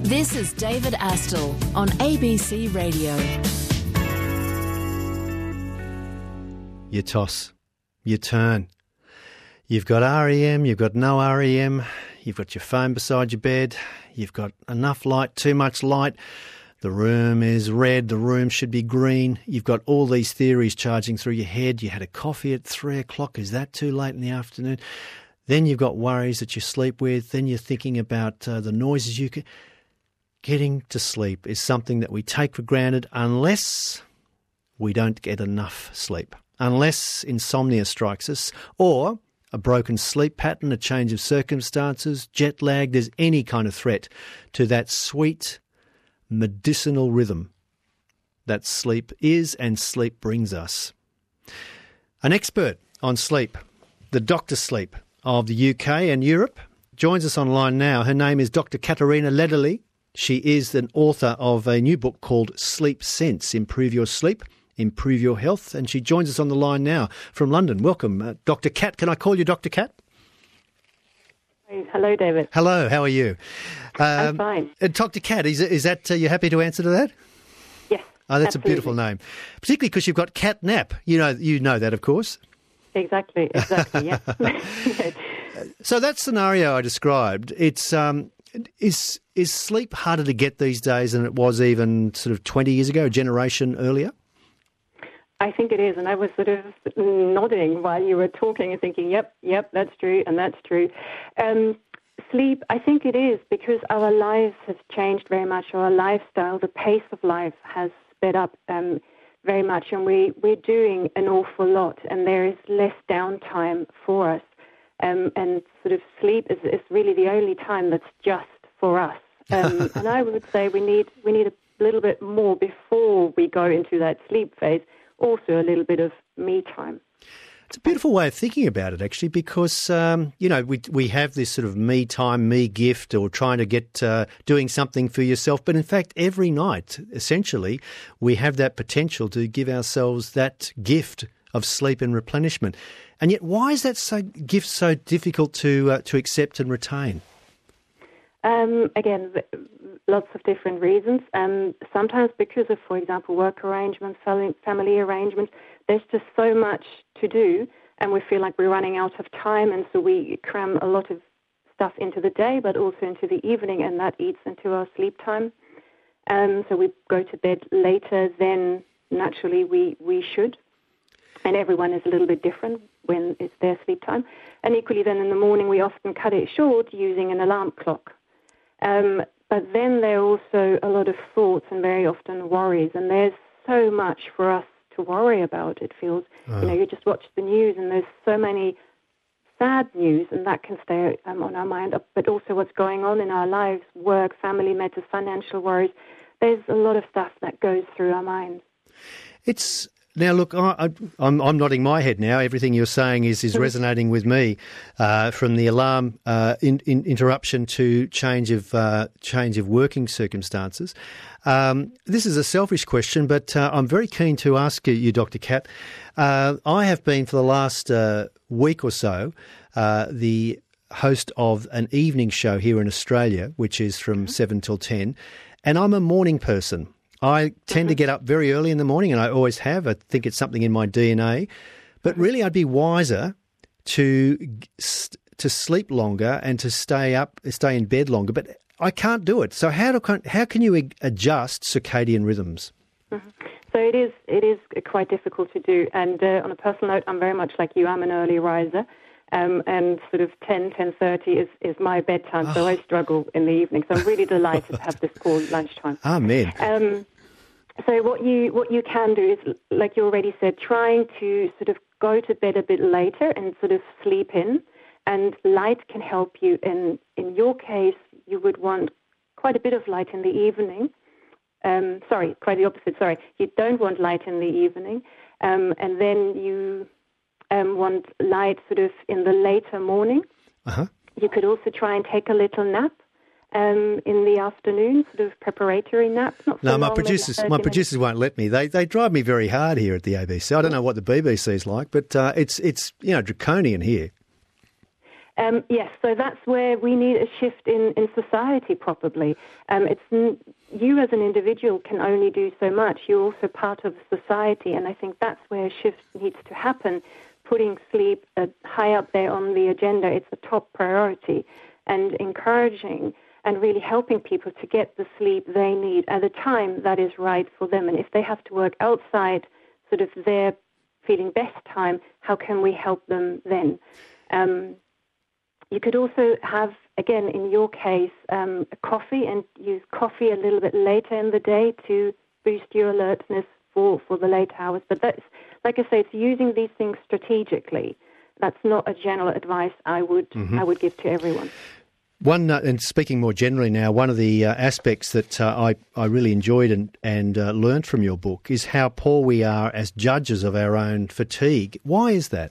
This is David Astle on ABC Radio. You toss, you turn. You've got REM, you've got no REM, you've got your phone beside your bed, you've got enough light, too much light, the room is red, the room should be green. You've got all these theories charging through your head. You had a coffee at 3 o'clock, is that too late in the afternoon? Then you've got worries that you sleep with, then you're thinking about the noises you can... Getting to sleep is something that we take for granted unless we don't get enough sleep, unless insomnia strikes us, or a broken sleep pattern, a change of circumstances, jet lag. There's any kind of threat to that sweet medicinal rhythm that sleep is and sleep brings us. An expert on sleep, the Dr. Sleep of the UK and Europe, joins us online now. Her name is Dr. Katarina Lederle. She is an author of a new book called Sleep Sense, Improve Your Sleep, Improve Your Health, and she joins us on the line now from London. Welcome, Dr. Kat. Can I call you Dr. Kat? Hello, David. Hello, how are you? I'm fine. Dr. Kat, is that you happy to answer to that? Yes. Oh, that's absolutely. A beautiful name, particularly because you've got Cat Nap. You know that, of course. Exactly, yeah. So that scenario I described, it's is sleep harder to get these days than it was even sort of 20 years ago, a generation earlier? I think it is, and I was sort of nodding while you were talking and thinking, yep, that's true, and that's true. Sleep, I think it is, because our lives have changed very much, our lifestyle, the pace of life has sped up very much, and we're doing an awful lot, and there is less downtime for us. And sort of sleep is really the only time that's just for us. And I would say we need a little bit more before we go into that sleep phase, also a little bit of me time. It's a beautiful way of thinking about it, actually, because, we have this sort of me time, me gift, or trying to get doing something for yourself. But in fact, every night, essentially, we have that potential to give ourselves that gift of sleep and replenishment. And yet, why is that gift so difficult to accept and retain? Again, lots of different reasons. Sometimes because of, for example, work arrangements, family arrangements, there's just so much to do, and we feel like we're running out of time, and so we cram a lot of stuff into the day, but also into the evening, and that eats into our sleep time. So we go to bed later than naturally we should. And everyone is a little bit different when it's their sleep time. And equally then in the morning, we often cut it short using an alarm clock. But then there are also a lot of thoughts and very often worries. And there's so much for us to worry about, it feels. You just watch the news and there's so many sad news, and that can stay on our mind. But also what's going on in our lives, work, family matters, financial worries. There's a lot of stuff that goes through our minds. Now, look, I'm nodding my head now. Everything you're saying is resonating with me, from the alarm interruption to change of working circumstances. This is a selfish question, but I'm very keen to ask you, Dr. Kat. I have been for the last week or so the host of an evening show here in Australia, which is from 7 till 10, and I'm a morning person. I tend to get up very early in the morning, and I always have. I think it's something in my DNA. But really, I'd be wiser to sleep longer and to stay in bed longer. But I can't do it. So how can you adjust circadian rhythms? Mm-hmm. So it is quite difficult to do. And on a personal note, I'm very much like you. I'm an early riser. And sort of 10:30 is my bedtime, so I struggle in the evening. So I'm really delighted to have this call lunchtime. Amen. So what you can do is, like you already said, trying to sort of go to bed a bit later and sort of sleep in, and light can help you. In your case, you would want quite a bit of light in the evening. Quite the opposite. Sorry, you don't want light in the evening, and then you want light sort of in the later morning. Uh-huh. You could also try and take a little nap in the afternoon, sort of preparatory nap. No, my producers won't let me. They drive me very hard here at the ABC. I don't know what the BBC is like, but it's draconian here. Yes, so that's where we need a shift in society, probably. You as an individual can only do so much. You're also part of society, and I think that's where a shift needs to happen, putting sleep high up there on the agenda. It's a top priority, and encouraging and really helping people to get the sleep they need at a time that is right for them. And if they have to work outside sort of their feeling best time, how can we help them then? You could also have, again, in your case, a coffee, and use coffee a little bit later in the day to boost your alertness for the late hours. But that's, like I say, it's using these things strategically. That's not a general advice I would give to everyone. And speaking more generally now, one of the aspects that I really enjoyed and learned from your book is how poor we are as judges of our own fatigue. Why is that?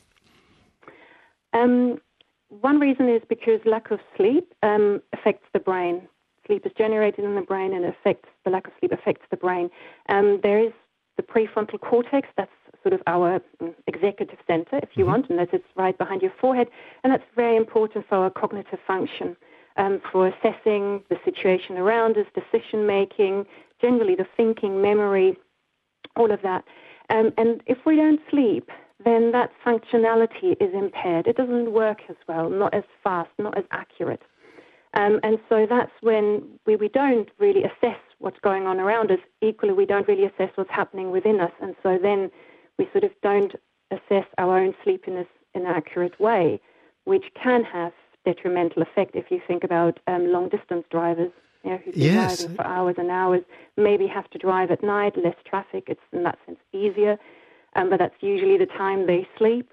One reason is because lack of sleep affects the brain. Sleep is generated in the brain, and the lack of sleep affects the brain. There is the prefrontal cortex, that's sort of our executive center, if you want, and that sits right behind your forehead, and that's very important for our cognitive function, for assessing the situation around us, decision-making, generally the thinking, memory, all of that. And if we don't sleep, then that functionality is impaired. It doesn't work as well, not as fast, not as accurate. And so that's when we don't really assess what's going on around us. Equally, we don't really assess what's happening within us. And so then we sort of don't assess our own sleepiness in an accurate way, which can have detrimental effect if you think about long-distance drivers, who've been driving for hours and hours, maybe have to drive at night, less traffic. It's in that sense easier. But that's usually the time they sleep.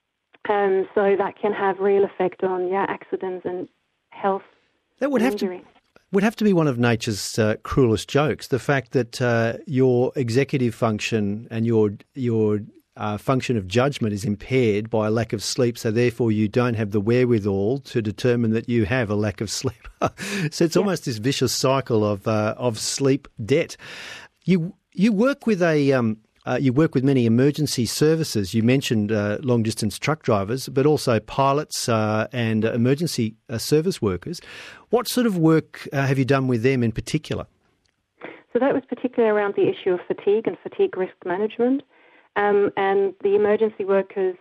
So that can have real effect on accidents and health. That would have to be one of nature's cruelest jokes. The fact that your executive function and your function of judgment is impaired by a lack of sleep, so therefore you don't have the wherewithal to determine that you have a lack of sleep. So it's almost this vicious cycle of sleep debt. You work with you work with many emergency services. You mentioned long-distance truck drivers, but also pilots and emergency service workers. What sort of work have you done with them in particular? So that was particularly around the issue of fatigue and fatigue risk management. And the emergency workers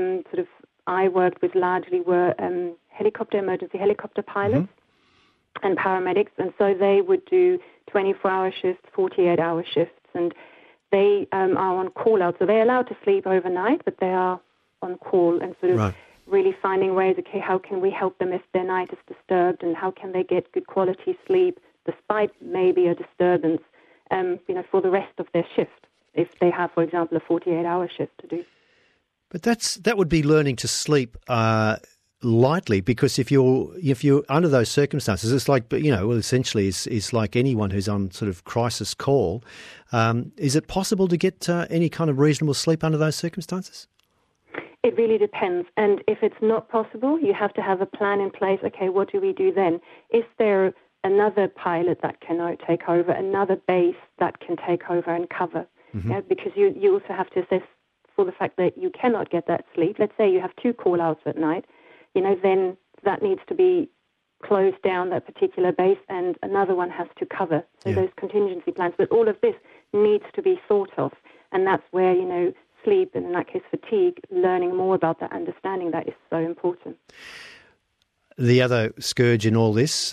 I worked with largely were emergency helicopter pilots and paramedics. And so they would do 24-hour shifts, 48-hour shifts, and they are on call out. So they're allowed to sleep overnight, but they are on call and sort of really finding ways, okay, how can we help them if their night is disturbed, and how can they get good quality sleep despite maybe a disturbance, for the rest of their shift, if they have, for example, a 48-hour shift to do. But that would be learning to sleep lightly, because if you're under those circumstances, it's like, essentially it's like anyone who's on sort of crisis call. Is it possible to get any kind of reasonable sleep under those circumstances? It really depends. And if it's not possible, you have to have a plan in place. Okay, what do we do then? Is there another pilot that can now take over, another base that can take over and cover? Because you also have to assess for the fact that you cannot get that sleep. Let's say you have 2 call-outs at night. Then that needs to be closed down, that particular base, and another one has to cover. So those contingency plans. But all of this needs to be thought of. And that's where, sleep, and in that case fatigue, learning more about that, understanding that is so important. The other scourge in all this,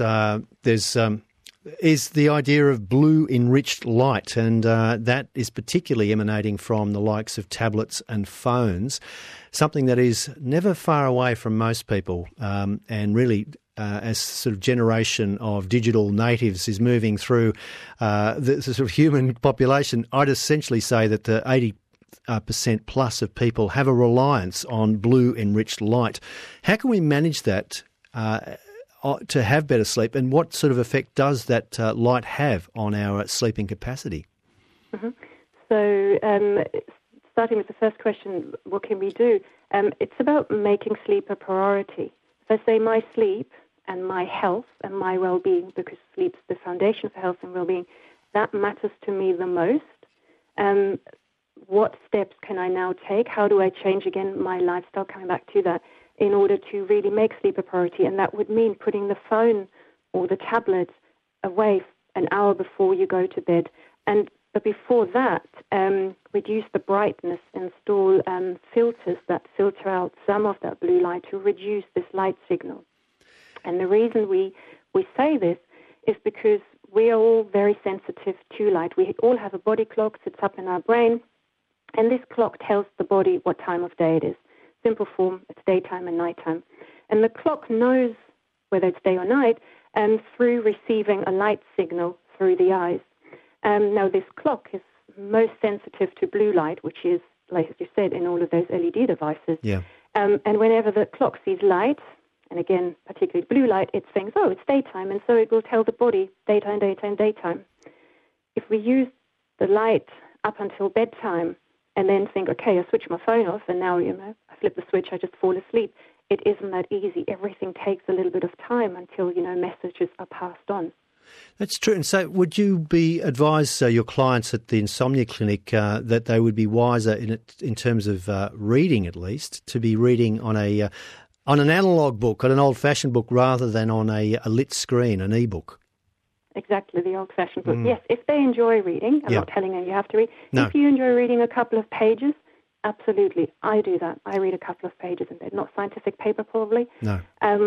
is the idea of blue-enriched light, and that is particularly emanating from the likes of tablets and phones, something that is never far away from most people, and really as sort of generation of digital natives is moving through the sort of human population, I'd essentially say that the 80% plus of people have a reliance on blue-enriched light. How can we manage that to have better sleep, and what sort of effect does that light have on our sleeping capacity? So starting with the first question, what can we do? It's about making sleep a priority. If I say my sleep and my health and my well-being, because sleep's the foundation for health and well-being, that matters to me the most. What steps can I now take? How do I change, again, my lifestyle, coming back to that? in order to really make sleep a priority, and that would mean putting the phone or the tablet away an hour before you go to bed. But before that, reduce the brightness, install filters that filter out some of that blue light to reduce this light signal. And the reason we say this is because we are all very sensitive to light. We all have a body clock, sits up in our brain, and this clock tells the body what time of day it is. Simple form, it's daytime and nighttime. And the clock knows whether it's day or night through receiving a light signal through the eyes. Now, this clock is most sensitive to blue light, which is, like you said, in all of those LED devices. Yeah. And whenever the clock sees light, and again, particularly blue light, it thinks, oh, it's daytime, and so it will tell the body daytime, daytime, daytime. If we use the light up until bedtime and then think, okay, I switch my phone off, and now, I flip the switch, I just fall asleep, it isn't that easy. Everything takes a little bit of time until, messages are passed on. That's true. And so would you be advise your clients at the Insomnia Clinic that they would be wiser in terms of reading, at least, to be reading on an analogue book, on an old-fashioned book, rather than on a lit screen, an e-book? Exactly, the old-fashioned book. Yes, if they enjoy reading, I'm not telling you have to read. No. If you enjoy reading a couple of pages, absolutely, I do that. I read a couple of pages in bed, not scientific paper probably. No.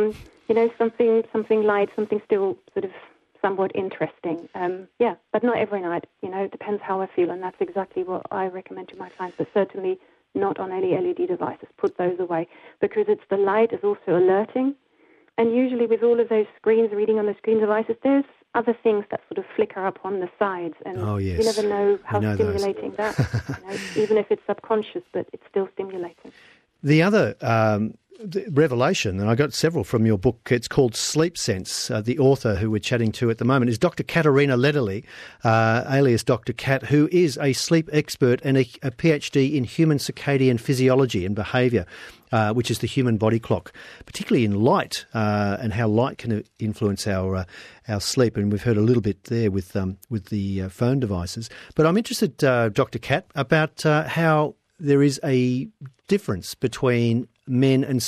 Something light, something still sort of somewhat interesting. But not every night. It depends how I feel, and that's exactly what I recommend to my clients, but certainly not on any LED devices. Put those away, because it's the light is also alerting. And usually with all of those screens, reading on the screen devices, there's other things that sort of flicker up on the sides, and you never know how stimulating that even if it's subconscious, but it's still stimulating. The other revelation, and I got several from your book, it's called Sleep Sense. The author who we're chatting to at the moment is Dr. Katerina Lederle, alias Dr. Kat, who is a sleep expert and a PhD in human circadian physiology and behaviour, which is the human body clock, particularly in light and how light can influence our sleep. And we've heard a little bit there with the phone devices. But I'm interested, Dr. Kat, about how there is a difference between men and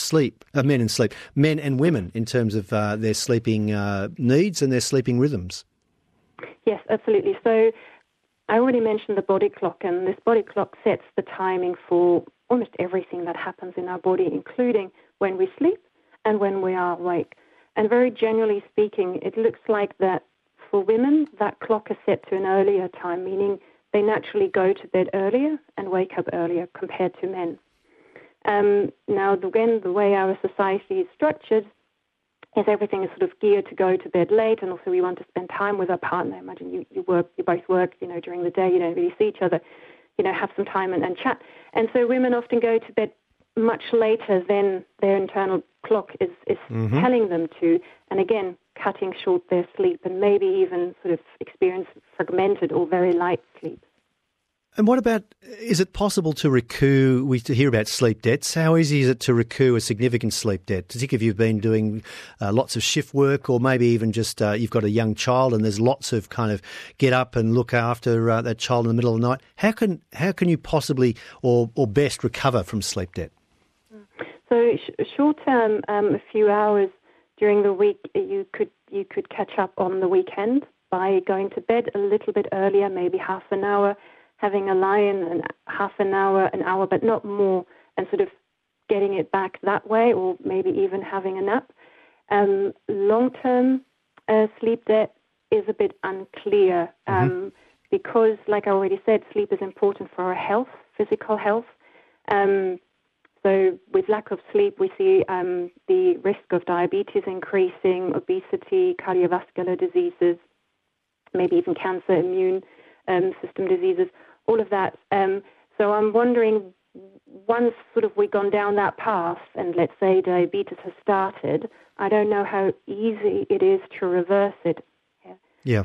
women in terms of their sleeping needs and their sleeping rhythms. Yes, absolutely. So I already mentioned the body clock, and this body clock sets the timing for almost everything that happens in our body, including when we sleep and when we are awake. And very generally speaking, it looks like that for women, that clock is set to an earlier time, meaning they naturally go to bed earlier and wake up earlier compared to men. Now, again, the way our society is structured is everything is sort of geared to go to bed late, and also we want to spend time with our partner. Imagine you both work, during the day, you don't really see each other, have some time and chat. And so women often go to bed much later than their internal clock is telling them to, and again, cutting short their sleep and maybe even sort of experience fragmented or very light sleep. And what about, is it possible to recoup, we hear about sleep debts, how easy is it to recoup a significant sleep debt, particularly if you've been doing lots of shift work, or maybe even just you've got a young child and there's lots of kind of get up and look after that child in the middle of the night? How can you possibly or best recover from sleep debt? So short term, a few hours during the week, you could catch up on the weekend by going to bed a little bit earlier, maybe half an hour, having a lie-in and half an hour, but not more, and sort of getting it back that way, or maybe even having a nap. Long-term sleep debt is a bit unclear because, like I already said, sleep is important for our health, physical health. So with lack of sleep, we see the risk of diabetes increasing, obesity, cardiovascular diseases, maybe even cancer, immune system diseases, all of that. So I'm wondering, once sort of we've gone down that path, and let's say diabetes has started, I don't know how easy it is to reverse it. Yeah.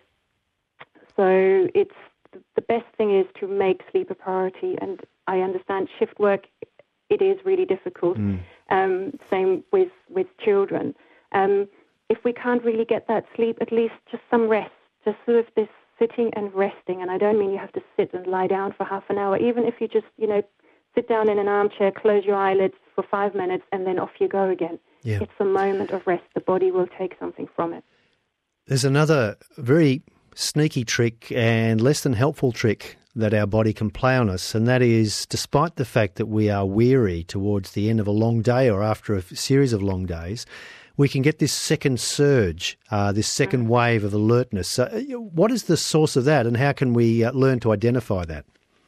So it's the best thing is to make sleep a priority. And I understand shift work, it is really difficult. Same with children. If we can't really get that sleep, at least just some rest, just sort of this sitting and resting. And I don't mean you have to sit and lie down for half an hour. Even if you just, sit down in an armchair, close your eyelids, for 5 minutes, and then off you go again. Yeah. It's a moment of rest. The body will take something from it. There's another very sneaky trick and less than helpful trick that our body can play on us, and that is, despite the fact that we are weary towards the end of a long day or after a series of long days, we can get this second surge, this second wave of alertness. What is the source of that, and how can we learn to identify that?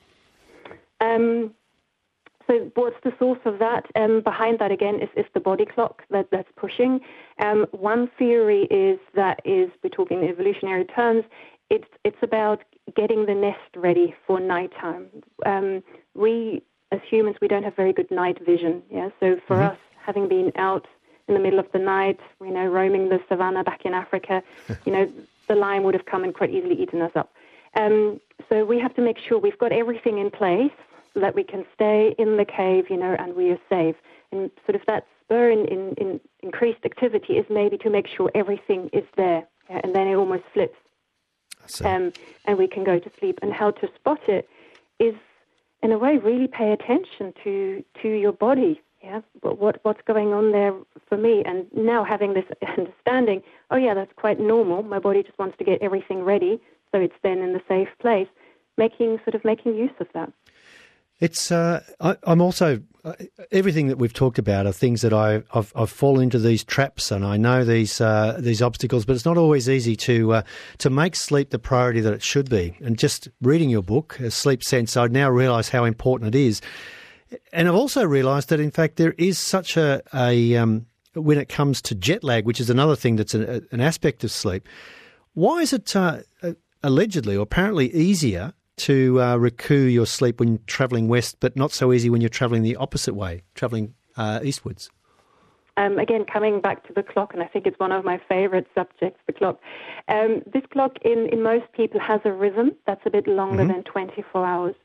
So what's the source of that? Behind that, again, is the body clock that's pushing. One theory is we're talking in evolutionary terms, it's about getting the nest ready for nighttime. We, as humans, we don't have very good night vision. Yeah. So for us, having been out in the middle of the night, roaming the savannah back in Africa, the lion would have come and quite easily eaten us up. So we have to make sure we've got everything in place so that we can stay in the cave, and we are safe. And sort of that spur in increased activity is maybe to make sure everything is there, and then it almost flips. And we can go to sleep. And how to spot it is, in a way, really pay attention to your body. Yeah, but what's going on there for me? And now having this understanding, that's quite normal. My body just wants to get everything ready, so it's then in the safe place. Making use of that. It's I'm also everything that we've talked about are things that I've fallen into these traps, and I know these obstacles, but it's not always easy to make sleep the priority that it should be. And just reading your book, Sleep Sense, I now realise how important it is. And I've also realised that, in fact, there is such a when it comes to jet lag, which is another thing that's an aspect of sleep. Why is it allegedly or apparently easier to recoup your sleep when travelling west, but not so easy when you're travelling the opposite way, travelling eastwards? Again, coming back to the clock, and I think it's one of my favourite subjects, the clock. This clock in most people has a rhythm that's a bit longer than 24 hours.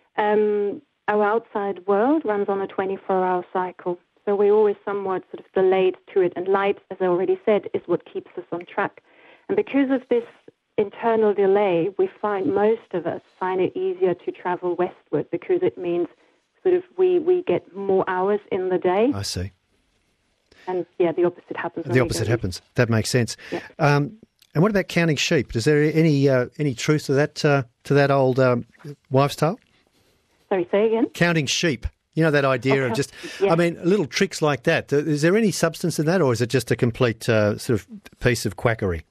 Our outside world runs on a 24-hour cycle, so we're always somewhat sort of delayed to it. And light, as I already said, is what keeps us on track. And because of this internal delay, most of us find it easier to travel westward because it means sort of we get more hours in the day. I see. And the opposite happens. The opposite happens. That makes sense. Yeah. And what about counting sheep? Is there any truth to that old wives' tale? Sorry, say again? Counting sheep. You know, that idea of just, little tricks like that. Is there any substance in that, or is it just a complete sort of piece of quackery?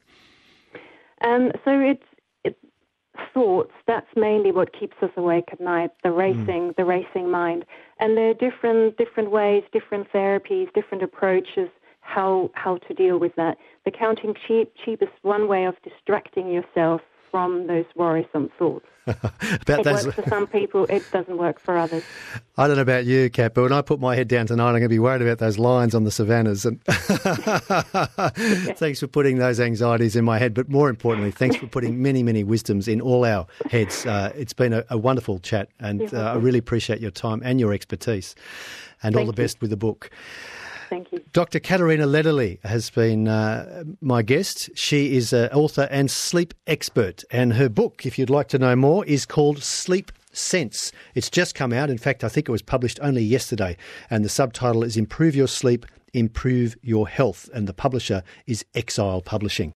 So it's thoughts. That's mainly what keeps us awake at night, the racing mind. And there are different ways, different therapies, different approaches, how to deal with that. The counting sheep is one way of distracting yourself from those worrisome thoughts. It works for some people, it doesn't work for others. I don't know about you, Kat, but when I put my head down tonight, I'm going to be worried about those lions on the savannas. And thanks for putting those anxieties in my head. But more importantly, thanks for putting many, many wisdoms in all our heads. It's been a wonderful chat, and I really appreciate your time and your expertise. And all the best with the book. Thank you. Dr. Katerina Lederle has been my guest. She is an author and sleep expert, and her book, if you'd like to know more, is called Sleep Sense. It's just come out. In fact, I think it was published only yesterday, and the subtitle is Improve Your Sleep, Improve Your Health, and the publisher is Exile Publishing.